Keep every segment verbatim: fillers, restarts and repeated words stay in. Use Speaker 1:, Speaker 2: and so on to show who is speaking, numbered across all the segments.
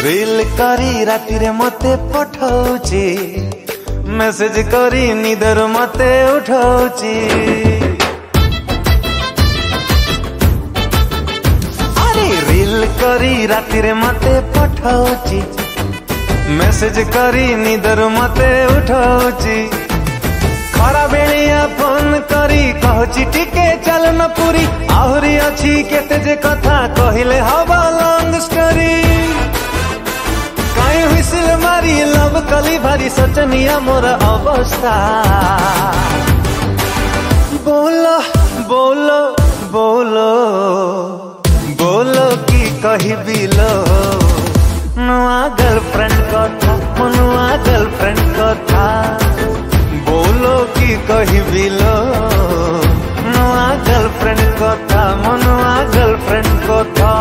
Speaker 1: Reel करी राति रे मते पठाउची मेसेज करी निदर मते उठाउची अरे रील करी राति रे मते पठाउची मेसेज करी निदर मते उठाउची खरा बेलिया फोन करी कहची टिके चल न पूरी आहरी अछि केते जे कथा कहिले हवा लॉन्ग स्टोरी काई हुइसिल मारी लव कली भारी सोचनिया मोर अवस्था बोलो बोलो बोलो बोलो की कहिबिलो नुआ गर्लफ्रेंड कथा नुआ गर्लफ्रेंड कथा बोलो की कहिबिलो नुआ गर्लफ्रेंड कथा नुआ गर्लफ्रेंड कथा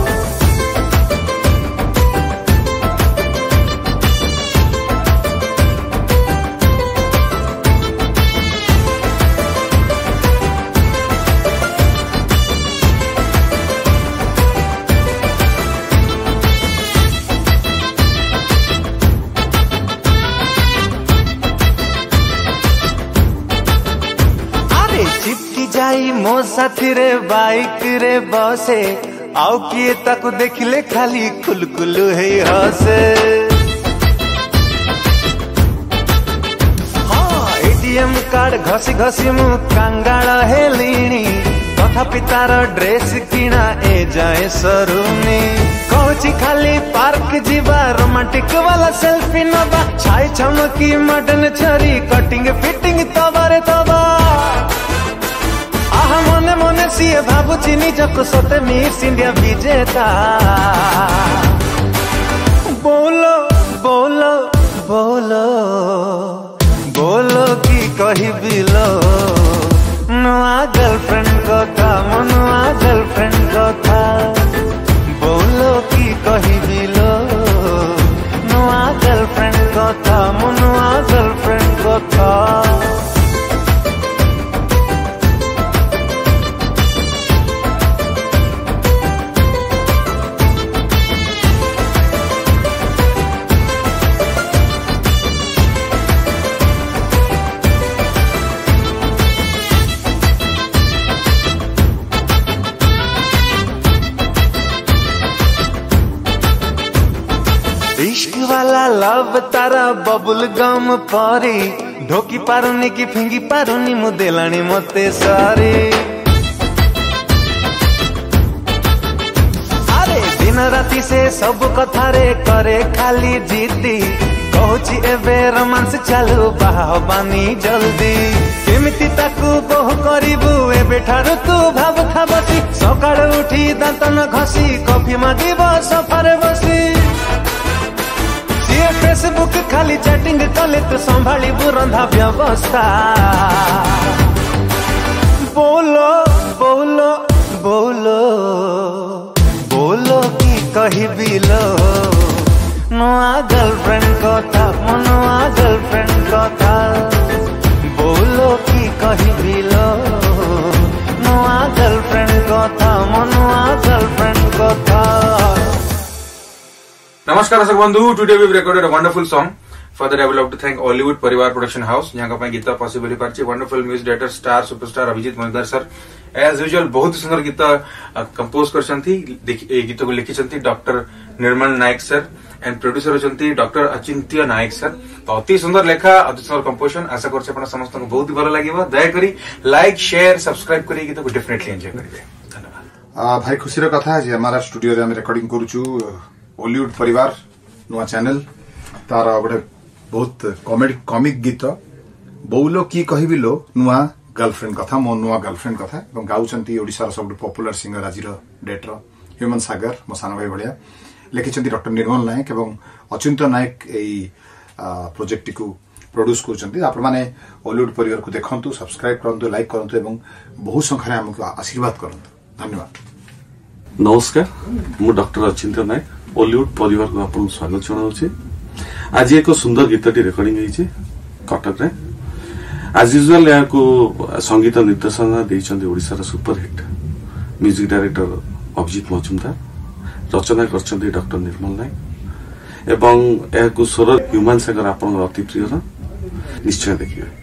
Speaker 1: जाई मो साथी रे बाइक रे बसे आउ किए ताकू देखिले खाली कुलकुलु हे हसे हाँ एटीएम कार्ड घसी घसी मु कांगाल हेलिनी तथापि तार ड्रेस किना ए जाए सरुनी कहची खाली पार्क जीवा रोमांटिक वाला सेल्फी नबा छाई चमकी मडन छरी कटिंग फिटिंग तबारे तबा आहा मने मने सीए भाबुची निजको सते मिस इंडिया विजेता बोलो बोलो बोलो बोलो की कहिबिलो नुआ गर्लफ्रेंड कथा नुआ गर्लफ्रेंड कथा बोलो की कहिबिलो नुआ गर्लफ्रेंड कथा नुआ गर्लफ्रेंड कथा इश्क वाला लव तारा बबुल गम परी ढोकी पारुनी की फिंगी पारुनी मु देलानी मते सारी अरे दिन राति से सब कथा रे करे खाली जीती कहूची एबे रोमांस चालू बाह बानी जल्दी केमिति ताकू बोह करिबु एबे ठारू तू भाब था बसी सकाळ उठी दांत न घसी कॉफी मागिब सोफारे बसी फेसबुक खाली चैटिंग कले तो संभाली बुरंधा व्यवस्था बोलो बोलो बोलो बोलो की कहिबिलो नुआ गर्लफ्रेंड कथा नुआ गर्लफ्रेंड कथा बोलो की कहिबिलो नुआ गर्लफ्रेंड कथा नुआ गर्लफ्रेंड कथा
Speaker 2: नमस्कार दर्शक बंधु today we recorded a wonderful song for that I would like to thank Hollywood परिवार प्रोडक्शन हाउस जहां का गीत पॉसिबल हो पारछि wonderful music director star superstar Abhijit Majumdar sir as usual बहुत सुंदर गीत कंपोज करछंती ए गीत को लिखिछंती doctor Nirmal Nayak sir and producer होचंती डॉक्टर अचिंत्य नायक सर तो अति सुंदर लेखा अति सुंदर कंपोजिशन आशा करछि आपण समस्त को बहुत भलो लागिबो दया करी लाइक शेयर सब्सक्राइब करी गीत को डेफिनेटली एंजॉय करिवे धन्यवाद
Speaker 3: भाई खुशीर कथा जे हमारा स्टूडियो रे हम रिकॉर्डिंग करूछु हॉलीवुड परिवार नुआ चैनल तार गोटे बहुत कॉमेडी कॉमिक गीत बोलो की कहिबिलो नुआ गर्लफ्रेंड कथा मो नुआ गर्लफ्रेंड कथा एवं गाउचंती ओडिसा रो सब पॉपुलर सिंगर आज डेट रो ह्यूमन सागर मो सानो भाई बढिया लिखिचंती डॉक्टर निर्मल नायक एवं अचिंत्य नायक एई प्रोजेक्ट को प्रोड्यूस करचंती आपण माने हॉलीवुड परिवार को देखंतु सब्सक्राइब करंतु लाइक करंतु एवं बहुत संख्या हमको आशीर्वाद करंतु धन्यवाद
Speaker 4: नमस्कार मु डॉक्टर अचिंत्य नायक हॉलीवुड परिवार को आपन स्वागत जनाउछि आज एक सुंदर गीतटी रेकर्डिंग होईछि कटक रे आज यूजुअल या को संगीत निर्देशन देइछन्ती ओडिसा रा superhit music director Abhijit Majumdar रचना करछन्ती डॉक्टर निर्मल नायक एवं स्वर ह्यूमान सागर आप अति प्रिय निश्चय देखिए।